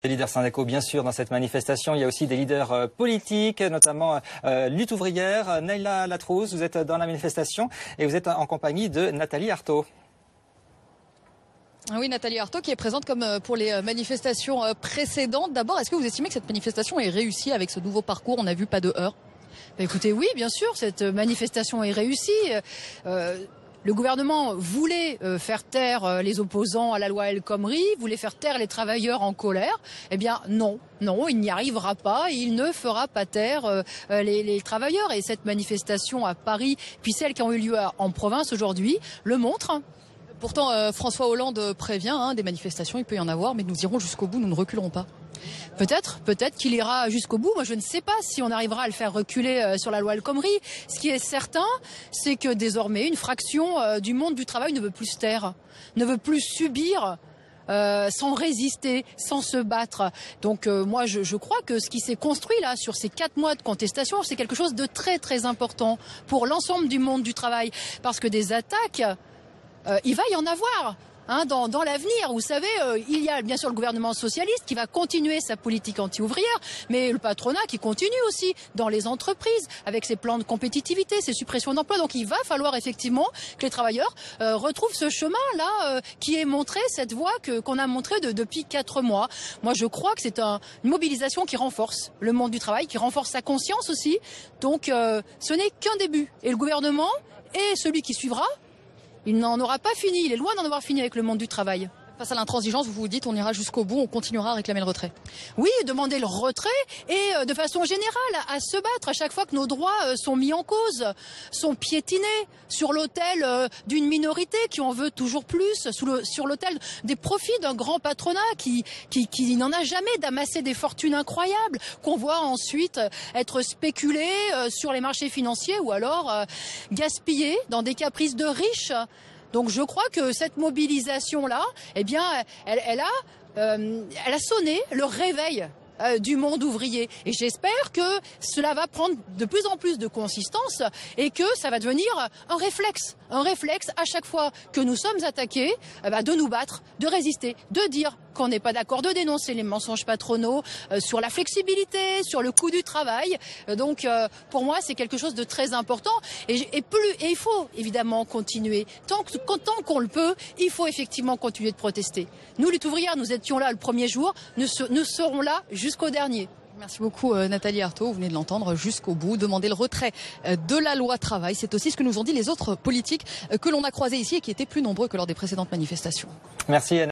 Des leaders syndicaux, bien sûr, dans cette manifestation. Il y a aussi des leaders politiques, notamment Lutte ouvrière. Naïla Latrousse, vous êtes dans la manifestation et vous êtes en compagnie de Nathalie Arthaud. Oui, Nathalie Arthaud qui est présente comme pour les manifestations précédentes. D'abord, est-ce que vous estimez que cette manifestation est réussie avec ce nouveau parcours? On a vu pas de heurts. Écoutez, oui, bien sûr, cette manifestation est réussie. Le gouvernement voulait faire taire les opposants à la loi El Khomri, voulait faire taire les travailleurs en colère. Eh bien non, il n'y arrivera pas, il ne fera pas taire les travailleurs. Et cette manifestation à Paris, puis celles qui ont eu lieu en province aujourd'hui, le montrent. Pourtant, François Hollande prévient, des manifestations, il peut y en avoir, mais nous irons jusqu'au bout, nous ne reculerons pas. Peut-être qu'il ira jusqu'au bout. Moi, je ne sais pas si on arrivera à le faire reculer sur la loi El Khomri. Ce qui est certain, c'est que désormais, une fraction du monde du travail ne veut plus se taire, ne veut plus subir sans résister, sans se battre. Donc moi, je crois que ce qui s'est construit là sur ces 4 mois de contestation, c'est quelque chose de très très important pour l'ensemble du monde du travail. Parce que des attaques, il va y en avoir. Dans l'avenir, vous savez, il y a bien sûr le gouvernement socialiste qui va continuer sa politique anti-ouvrière, mais le patronat qui continue aussi dans les entreprises avec ses plans de compétitivité, ses suppressions d'emplois. Donc il va falloir effectivement que les travailleurs retrouvent ce chemin-là qui est montré, cette voie qu'on a montrée depuis 4 mois. Moi, je crois que c'est une mobilisation qui renforce le monde du travail, qui renforce sa conscience aussi. Donc ce n'est qu'un début. Et le gouvernement et celui qui suivra, il n'en aura pas fini, il est loin d'en avoir fini avec le monde du travail. Face à l'intransigeance, vous vous dites on ira jusqu'au bout, on continuera à réclamer le retrait. Oui, demander le retrait et de façon générale à se battre à chaque fois que nos droits sont mis en cause, sont piétinés sur l'autel d'une minorité qui en veut toujours plus, sur l'autel des profits d'un grand patronat qui n'en a jamais d'amasser des fortunes incroyables, qu'on voit ensuite être spéculé sur les marchés financiers ou alors gaspillé dans des caprices de riches. Donc je crois que cette mobilisation-là, eh bien, elle a sonné le réveil du monde ouvrier. Et j'espère que cela va prendre de plus en plus de consistance et que ça va devenir un réflexe à chaque fois que nous sommes attaqués, de nous battre, de résister, de dire qu'on n'est pas d'accord, de dénoncer les mensonges patronaux sur la flexibilité, sur le coût du travail. Donc pour moi, c'est quelque chose de très important et il faut évidemment continuer. Tant qu'on le peut, il faut effectivement continuer de protester. Nous, Lutte ouvrière, nous étions là le premier jour, nous serons là jusqu'au dernier. Merci beaucoup Nathalie Arthaud, vous venez de l'entendre, jusqu'au bout, demander le retrait de la loi travail. C'est aussi ce que nous ont dit les autres politiques que l'on a croisés ici et qui étaient plus nombreux que lors des précédentes manifestations. Merci.